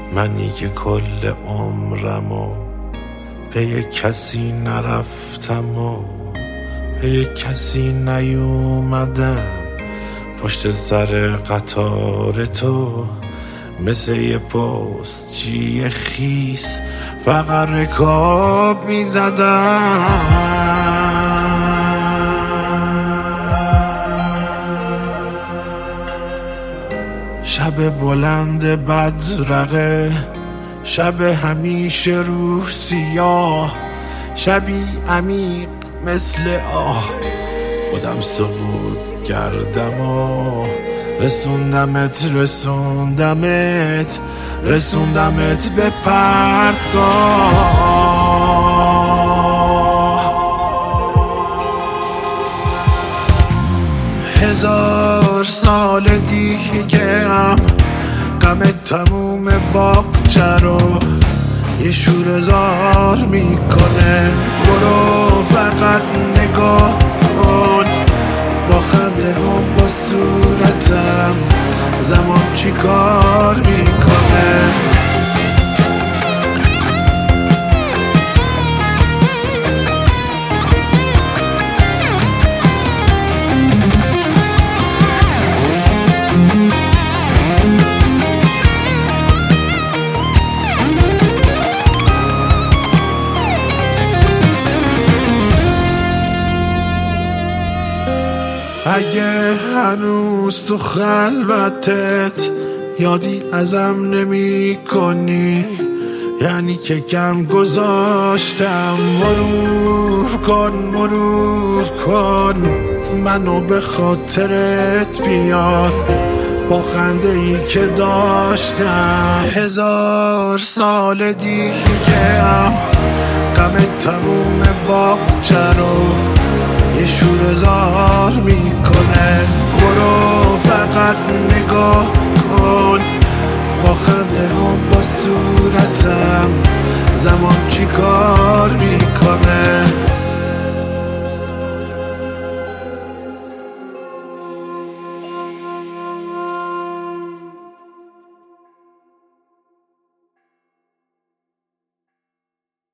منی که کل عمرمو پی کسی نرفتم و پی کسی نیومدم، پشت سر قطار تو مثل یه پستچی خیس فقط رکاب میزدم. شب بلند بدرقه، شب همیشه روح سیاه، شبی عمیق مثل آه، خودم سقوط کردم و رسوندمت به پرتگاه. 1000 سال دیگه هم غم تموم باغچه رو یه شوره‌زار میکنه. برو فقط نگاه کن، با خنده هم با صورتم زمان چی کار میکنه. اگه هنوز تو خلوتت یادی ازم نمی کنی، یعنی که کم گذاشتم. مرور کن منو به خاطرت بیار، با خنده ای که داشتم. 1000 سال دیگه هم غم تموم باغچه رو یه شوره‌زار میکنه. برو فقط نگاه کن، با خنده هم با صورتم زمان چی کار میکنه.